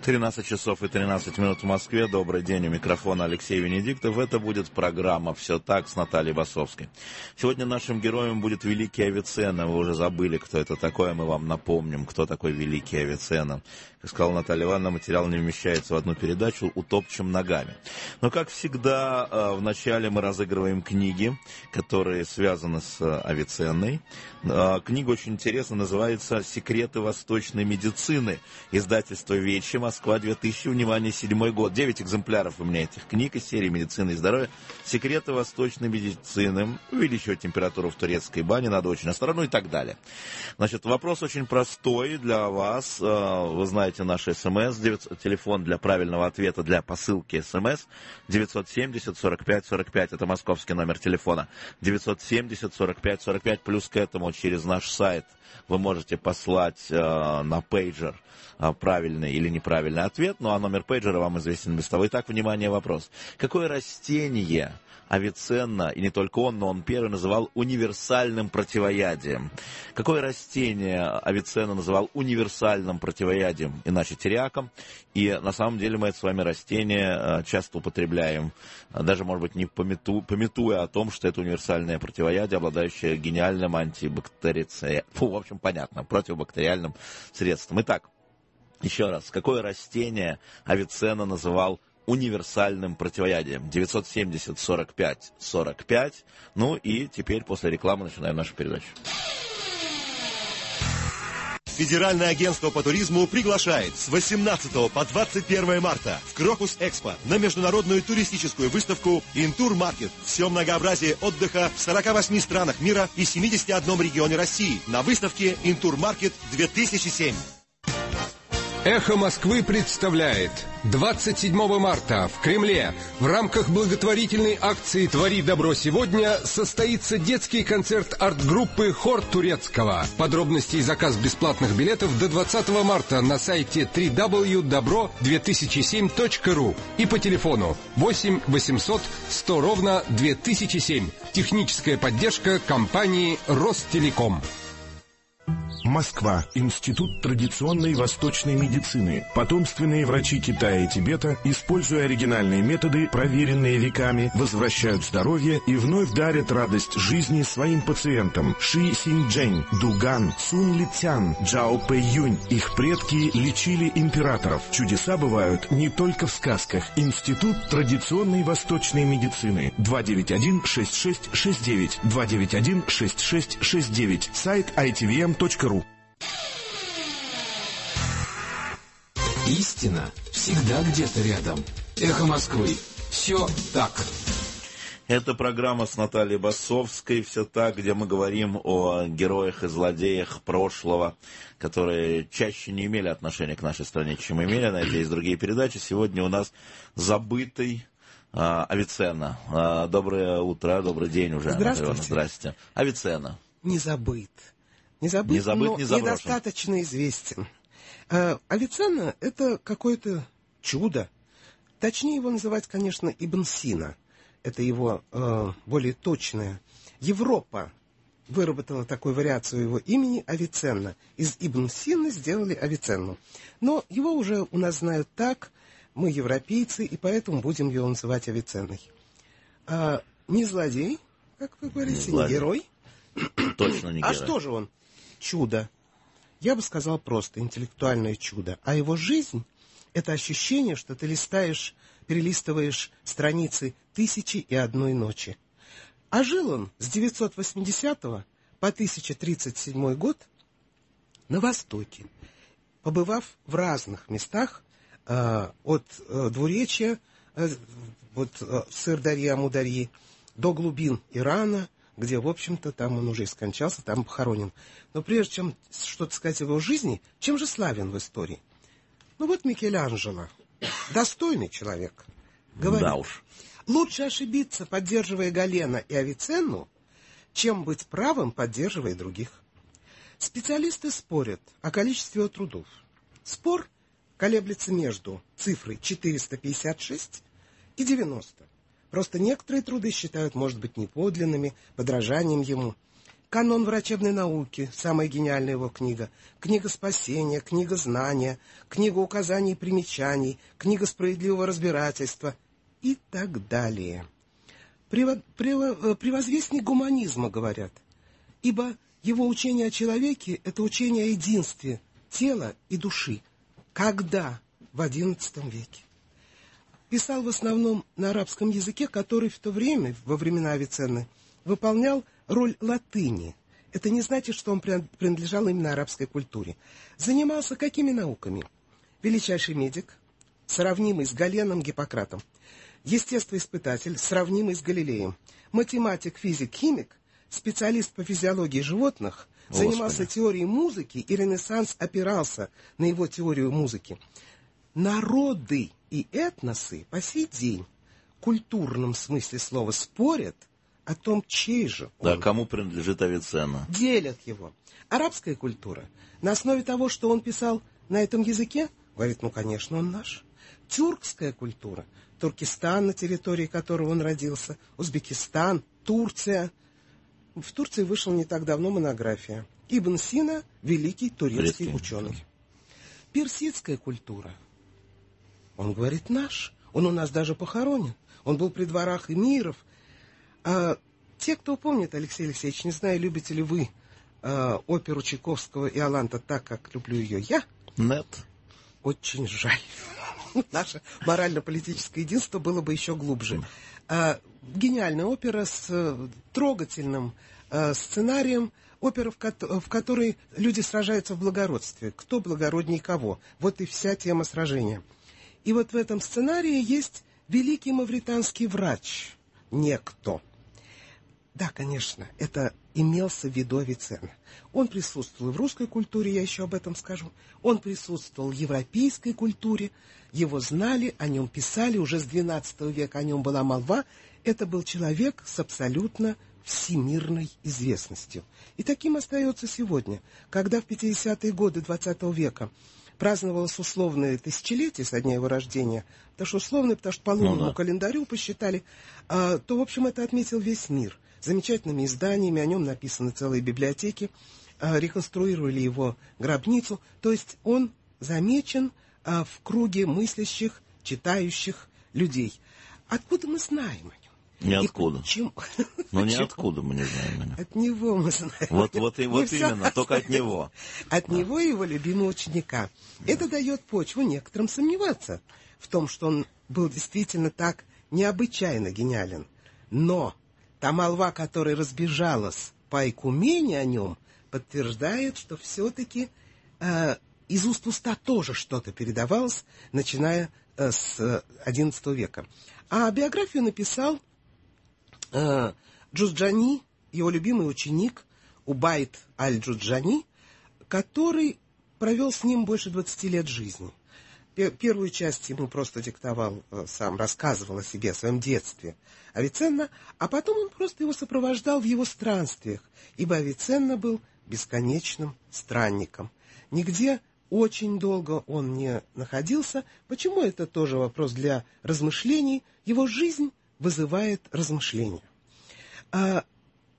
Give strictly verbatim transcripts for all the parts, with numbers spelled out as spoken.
тринадцать часов и тринадцать минут в Москве. Добрый день, у микрофона Алексей Венедиктов. Это будет программа «Все так» с Натальей Басовской. Сегодня нашим героем будет великий Авиценна. Вы уже забыли, кто это такой, мы вам напомним, кто такой великий Авиценна. Как сказала Наталья Ивановна, материал не вмещается в одну передачу, утопчем ногами. Но, как всегда, вначале мы разыгрываем книги, которые связаны с Авиценной. Книга очень интересная, называется «Секреты восточной медицины». Издательство «Вечи», Москва, две тысячи, внимание, седьмой год. Девять экземпляров у меня этих книг из серии «Медицина и здоровье». «Секреты восточной медицины», увеличивать температуру в турецкой бане, надо очень осторожно и так далее. Значит, вопрос очень простой для вас. Вы знаете наш СМС, телефон для правильного ответа для посылки СМС девятьсот семьдесят сорок пять сорок пять, это московский номер телефона. девятьсот семьдесят сорок пять сорок пять, плюс к этому через наш сайт вы можете послать э, на пейджер э, правильный или неправильный ответ, ну а номер пейджера вам известен без того. Итак, внимание, вопрос. Какое растение Авиценна, и не только он, но он первый называл универсальным противоядием? Какое растение Авиценна называл универсальным противоядием, иначе тиреаком? И на самом деле мы это с вами растение часто употребляем, даже, может быть, не помету, пометуя о том, что это универсальное противоядие, обладающее гениальным антибактерицидом, фу, в общем, понятно, противобактериальным средством. Итак, еще раз, какое растение Авиценна называл универсальным противоядием? девятьсот семьдесят сорок пять сорок пять. Ну и теперь после рекламы начинаем нашу передачу. Федеральное агентство по туризму приглашает с восемнадцатого по двадцать первое марта в Крокус Экспо на международную туристическую выставку Интур Маркет. Все многообразие отдыха в сорока восьми странах мира и семидесяти одном регионе России на выставке Интур Маркет две тысячи семь. Эхо Москвы представляет двадцать седьмого марта в Кремле в рамках благотворительной акции «Твори добро сегодня» состоится детский концерт арт-группы «Хор Турецкого». Подробности и заказ бесплатных билетов до двадцатого марта на сайте дабл ю дабл ю дабл ю точка добро две тысячи семь точка ру и по телефону восемь восемьсот сто ровно две тысячи семь. Техническая поддержка компании «Ростелеком». Москва. Институт традиционной восточной медицины. Потомственные врачи Китая и Тибета, используя оригинальные методы, проверенные веками, возвращают здоровье и вновь дарят радость жизни своим пациентам. Ши Синьчжэнь, Дуган, Сун Лицян, Джао Пэйюнь. Их предки лечили императоров. Чудеса бывают не только в сказках. Институт традиционной восточной медицины. два девять один шесть шесть шесть девять. два девять один шесть шесть шесть девять. Сайт ай ти ви эм точка ру. Истина всегда где-то рядом. Эхо Москвы. Все так. Это программа с Натальей Басовской «Все так», где мы говорим о героях и злодеях прошлого, которые чаще не имели отношения к нашей стране, чем имели. На это есть другие передачи. Сегодня у нас забытый а, Авиценна. А, доброе утро, добрый день уже. Здравствуйте. Здравствуйте. Авиценна. Не забыт. Не забыт, не забыт, но не заброшен. Недостаточно известен. А, Авиценна — это какое-то чудо. Точнее его называть, конечно, Ибн Сина. Это его э, более точное. Европа выработала такую вариацию его имени Авиценна. Из Ибн Сина сделали Авиценну. Но его уже у нас знают так, мы европейцы, и поэтому будем его называть Авиценной. А, не злодей, как вы говорите, не, не герой. Точно не герой. А что же он? Чудо. Я бы сказал просто интеллектуальное чудо. А его жизнь — это ощущение, что ты листаешь, перелистываешь страницы «Тысячи и одной ночи». А жил он с девятьсот восьмидесятого по тысяча тридцать седьмой год на Востоке, побывав в разных местах э, от э, двуречья, э, вот э, Сырдарьи, Амударьи, до глубин Ирана, где, в общем-то, там он уже и скончался, там похоронен. Но прежде чем что-то сказать о его жизни, чем же славен в истории? Ну вот Микеланджело, достойный человек, говорит, да уж. Лучше ошибиться, поддерживая Галена и Авиценну, чем быть правым, поддерживая других. Специалисты спорят о количестве его трудов. Спор колеблется между цифрой четыреста пятьдесят шесть и девяносто. Просто некоторые труды считают, может быть, неподлинными, подражанием ему. канон врачебной науки, самая гениальная его книга, книга спасения, книга знания, книга указаний и примечаний, книга справедливого разбирательства и так далее. Прево, прево, превозвестник гуманизма, говорят, ибо его учение о человеке – это учение о единстве тела и души. Когда? В одиннадцатом веке. Писал в основном на арабском языке, который в то время, во времена Авиценны, выполнял роль латыни. Это не значит, что он принадлежал именно арабской культуре. Занимался какими науками? Величайший медик, сравнимый с Галеном Гиппократом. Естествоиспытатель, сравнимый с Галилеем. Математик, физик, химик, специалист по физиологии животных, Господи. Занимался теорией музыки, и Ренессанс опирался на его теорию музыки. Народы и этносы по сей день в культурном смысле слова спорят о том, чей же он. Да, кому принадлежит Авиценна. Делят его. Арабская культура на основе того, что он писал на этом языке, говорит, ну, конечно, он наш. Тюркская культура, Туркестан, на территории которого он родился, Узбекистан, Турция. В Турции вышла не так давно монография. Ибн Сина – великий турецкий Турецкий. ученый. Персидская культура. Он говорит, наш. Он у нас даже похоронен. Он был при дворах эмиров. А, те, кто помнит, Алексей Алексеевич, не знаю, любите ли вы а, оперу Чайковского «Иоланта» так, как люблю ее я. Нет. Очень жаль. Наше морально-политическое единство было бы еще глубже. А, гениальная опера с а, трогательным а, сценарием. Опера, в, ко- в которой люди сражаются в благородстве. Кто благородней кого. Вот и вся тема сражения. И вот в этом сценарии есть великий мавританский врач. Некто. Да, конечно, это имелся в виду Авиценна. Он присутствовал в русской культуре, я еще об этом скажу. Он присутствовал в европейской культуре. Его знали, о нем писали. Уже с двенадцатого века о нем была молва. Это был человек с абсолютно всемирной известностью. И таким остается сегодня, когда в пятидесятые годы двадцатого века праздновалось условное тысячелетие со дня его рождения, потому что условное, потому что по лунному ну, да. календарю посчитали, а, то, в общем, это отметил весь мир. Замечательными изданиями, о нем написаны целые библиотеки, а, реконструировали его гробницу. То есть он замечен а, в круге мыслящих, читающих людей. Откуда мы знаем о нем? Ниоткуда. Ну, ниоткуда мы не знаем. От него мы знаем. Вот, вот, и, вот именно, только от него. От да. него и его любимого ученика. Да. Это дает почву некоторым сомневаться в том, что он был действительно так необычайно гениален. Но та молва, которая разбежалась по Айкумене о нем, подтверждает, что все-таки э, из уст в уста тоже что-то передавалось, начиная э, с одиннадцатого века. А биографию написал э, Джуджани, его любимый ученик Убайд аль-Джуджани, который провел с ним больше двадцати лет жизни. Первую часть ему просто диктовал сам, рассказывал о себе, о своем детстве Авиценна, а потом он просто его сопровождал в его странствиях, ибо Авиценна был бесконечным странником. Нигде очень долго он не находился. Почему? Это тоже вопрос для размышлений. Его жизнь вызывает размышления. А,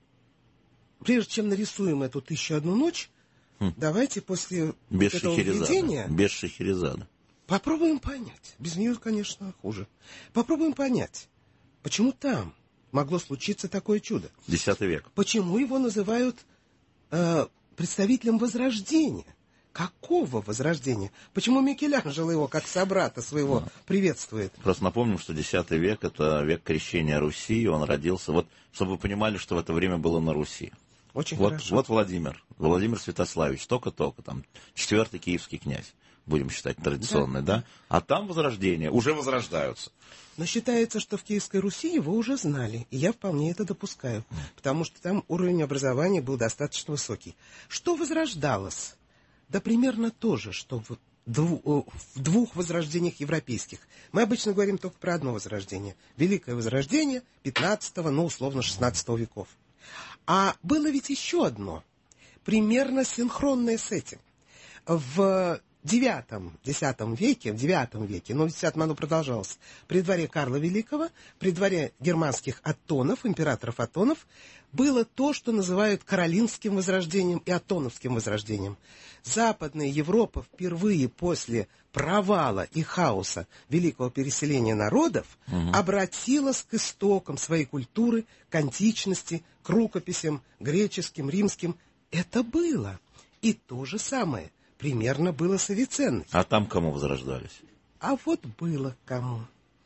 прежде чем нарисуем эту «Тысячу одну ночь», хм. давайте после без этого введения... Без Шахерезада. Попробуем понять. Без нее, конечно, хуже. Попробуем понять, почему там могло случиться такое чудо. Десятый век. Почему его называют э, представителем Возрождения? Какого Возрождения? Почему Микеланджело его, как собрата своего, приветствует? Просто напомним, что десятый век – это век крещения Руси, он родился, вот, чтобы вы понимали, что в это время было на Руси. Очень вот, хорошо. Вот Владимир, Владимир Святославич, только-только, там, четвертый киевский князь, будем считать традиционный, да. да? А там Возрождение, уже возрождаются. Но считается, что в Киевской Руси его уже знали, и я вполне это допускаю, потому что там уровень образования был достаточно высокий. Что возрождалось? Да примерно то же, что в, дву, в двух возрождениях европейских. Мы обычно говорим только про одно возрождение. Великое возрождение пятнадцатого, ну, условно, шестнадцатого веков. А было ведь еще одно, примерно синхронное с этим. В девятом, десятом веке, в девятом веке, но в десятом оно продолжалось, при дворе Карла Великого, при дворе германских Оттонов, императоров Оттонов, было то, что называют Каролингским возрождением и Оттоновским возрождением. Западная Европа впервые после провала и хаоса великого переселения народов угу. обратилась к истокам своей культуры, к античности, к рукописям греческим, римским. Это было. И то же самое примерно было с Авиценной. А там кому возрождались? А вот было кому.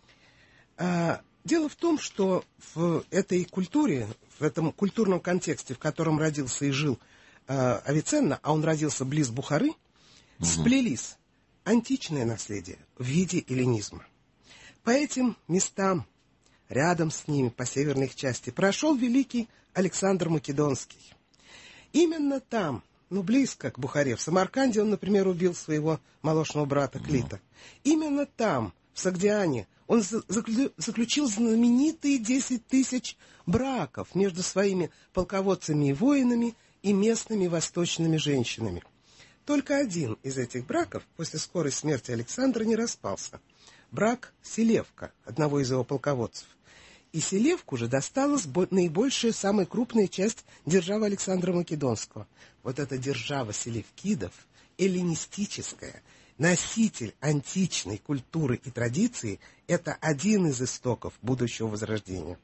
А, дело в том, что в этой культуре, в этом культурном контексте, в котором родился и жил а, Авиценна, а он родился близ Бухары, угу. сплелись античное наследие в виде эллинизма. По этим местам, рядом с ними, по северной их части, прошел великий Александр Македонский. Именно там, ну, близко к Бухаре, в Самарканде он, например, убил своего молочного брата Клита. Именно там, в Согдиане, он заключил знаменитые десять тысяч браков между своими полководцами и воинами и местными восточными женщинами. Только один из этих браков после скорой смерти Александра не распался. Брак Селевка, одного из его полководцев. И Селевку же досталась наибольшая, самая крупная часть державы Александра Македонского. Вот эта держава селевкидов, эллинистическая, носитель античной культуры и традиции, это один из истоков будущего возрождения.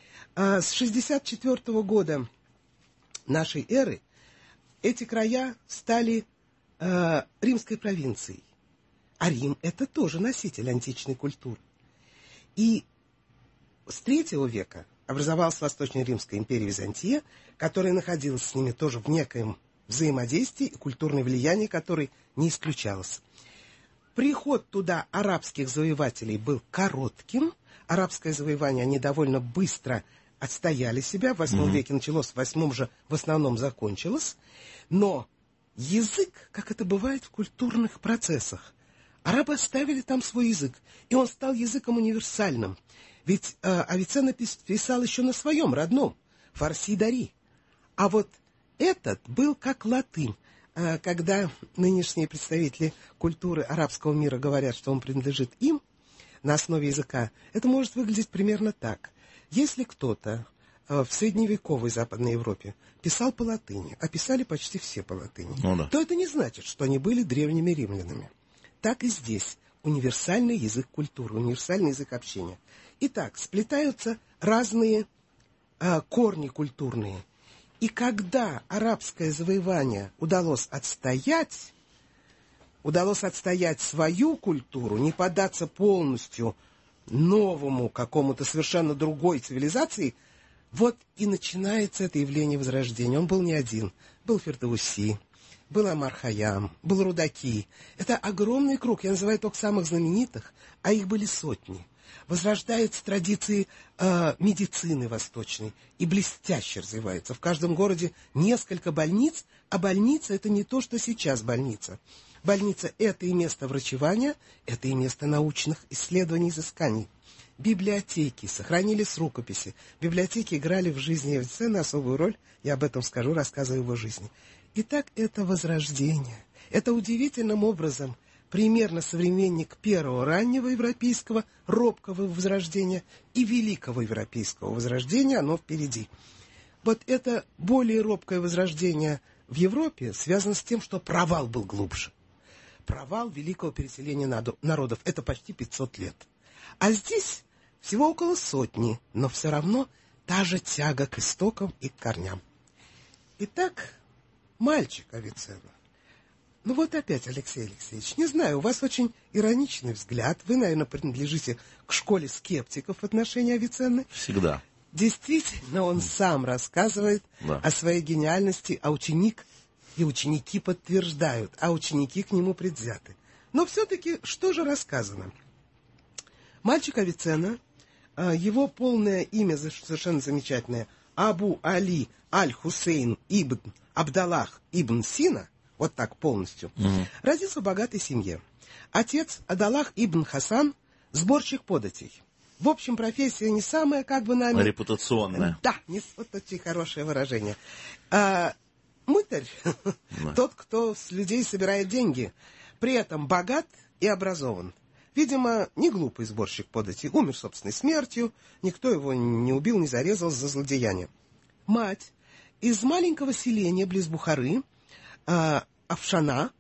А с шестьдесят четвёртого года нашей эры эти края стали э, римской провинцией. А Рим — это тоже носитель античной культуры. И с третьего века образовалась Восточная Римская империя Византия, которая находилась с ними тоже в некоем взаимодействии и культурное влияние, которое не исключалось. Приход туда арабских завоевателей был коротким. Арабское завоевание они довольно быстро отстояли себя. В восьмом mm-hmm. веке началось, в восьмом же в основном закончилось. Но язык, как это бывает в культурных процессах, арабы оставили там свой язык, и он стал языком универсальным. Ведь э, Авиценна писал еще на своем родном, фарси-дари. А вот этот был как латынь. Э, когда нынешние представители культуры арабского мира говорят, что он принадлежит им на основе языка, это может выглядеть примерно так. Если кто-то э, в средневековой Западной Европе писал по латыни, а писали почти все по латыни, ну, да. то это не значит, что они были древними римлянами. Так и здесь. Универсальный язык культуры, универсальный язык общения. Итак, сплетаются разные э, корни культурные. И когда арабское завоевание удалось отстоять, удалось отстоять свою культуру, не поддаться полностью новому какому-то совершенно другой цивилизации, вот и начинается это явление Возрождения. Он был не один. Был Фердауси, был Амар Хайям, был Рудаки. Это огромный круг, я называю только самых знаменитых, а их были сотни. Возрождаются традиции э, медицины восточной и блестяще развивается. В каждом городе несколько больниц, а больница — это не то, что сейчас больница. Больница — это и место врачевания, это и место научных исследований, изысканий. Библиотеки, сохранились рукописи. Библиотеки играли в жизни Авиценны особую роль, я об этом скажу, рассказывая его жизни. Итак, это возрождение. Это удивительным образом примерно современник первого раннего европейского робкого возрождения и великого европейского возрождения, оно впереди. Вот это более робкое возрождение в Европе связано с тем, что провал был глубже. Провал великого переселения народов – это почти пятьсот лет. А здесь всего около сотни, но все равно та же тяга к истокам и к корням. Итак, мальчик Авиценна. Ну вот опять, Алексей Алексеевич, не знаю, у вас очень ироничный взгляд. Вы, наверное, принадлежите к школе скептиков в отношении Авиценны. Всегда. Действительно, он сам рассказывает да. о своей гениальности, а ученик и ученики подтверждают, а ученики к нему предвзяты. Но все-таки что же рассказано? Мальчик Авиценна, его полное имя совершенно замечательное, Абу Али Аль-Хусейн ибн Абдаллах ибн Сина, вот так полностью, угу. родился в богатой семье. Отец Адаллах ибн Хасан, сборщик податей. В общем, профессия не самая, как бы нами... Репутационная. Да, не вот очень хорошее выражение. А, мытарь, да. тот, кто с людей собирает деньги. при этом богат и образован. Видимо, не глупый сборщик податей, умер собственной смертью, никто его не убил, не зарезал за злодеяние. Мать из маленького селения близ Бухары, э, Афшана,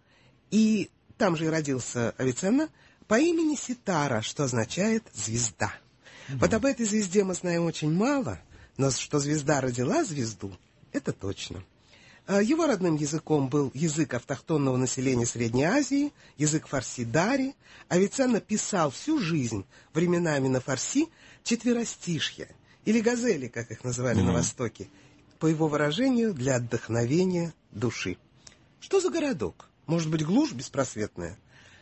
и там же и родился Авиценна, по имени Ситара, что означает «звезда». Mm-hmm. Вот об этой звезде мы знаем очень мало, но что звезда родила звезду, это точно. Его родным языком был язык автохтонного населения Средней Азии, язык фарси-дари. Авиценна писал всю жизнь временами на фарси четверостишья, или газели, как их называли mm-hmm. на Востоке, по его выражению, для отдохновения души. Что за городок? Может быть, глушь беспросветная?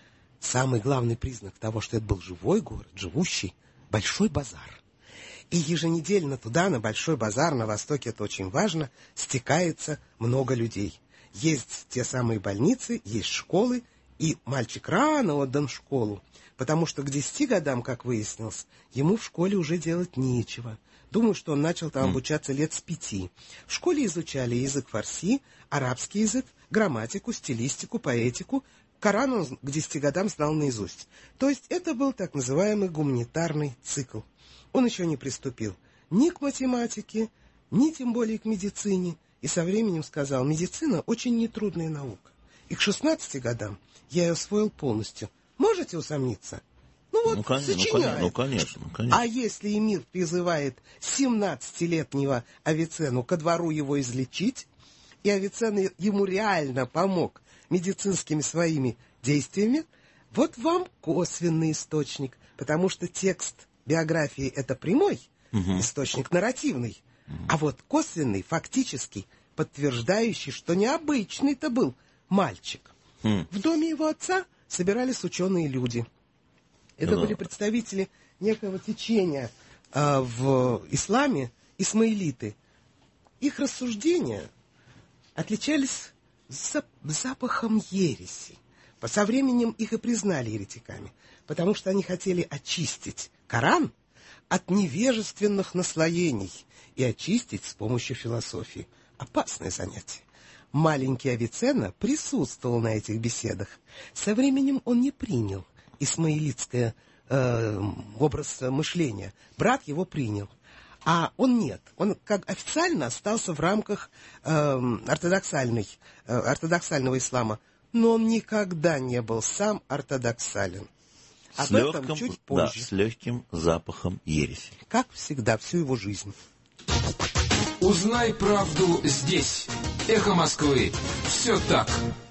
Самый главный признак того, что это был живой город, живущий, большой базар. И еженедельно туда, на большой базар, на Востоке это очень важно, стекается много людей. Есть те самые больницы, есть школы, и мальчик рано отдан в школу, потому что к десяти годам, как выяснилось, ему в школе уже делать нечего. Думаю, что он начал там обучаться лет с пяти. В школе изучали язык фарси, арабский язык, грамматику, стилистику, поэтику. Коран он к десяти годам знал наизусть. То есть это был так называемый гуманитарный цикл. Он еще не приступил ни к математике, ни тем более к медицине. И со временем сказал, медицина очень нетрудная наука. И к шестнадцати годам я ее освоил полностью. Можете усомниться? Ну вот, ну, конечно, сочиняет. Ну, конечно, ну, конечно. А если эмир призывает семнадцатилетнего Авиценну ко двору его излечить, и Авиценна ему реально помог медицинскими своими действиями, вот вам косвенный источник, потому что текст биографии — это прямой, угу. источник нарративный, угу. а вот косвенный, фактический, подтверждающий, что необычный-то был мальчик. Угу. В доме его отца собирались ученые люди. Это да. были представители некого течения э, в исламе, исмаилиты. Их рассуждения отличались запахом ереси. Со временем их и признали еретиками, потому что они хотели очистить Коран от невежественных наслоений и очистить с помощью философии. Опасное занятие. Маленький Авиценна присутствовал на этих беседах. Со временем он не принял исмаилитское э, образ мышления. Брат его принял. А он нет. Он как официально остался в рамках э, ортодоксальной, э, ортодоксального ислама. Но он никогда не был сам ортодоксален. Об с этом легким, чуть позже. Да, с легким запахом ереси. Как всегда, всю его жизнь. Узнай правду здесь. Эхо Москвы. Все так.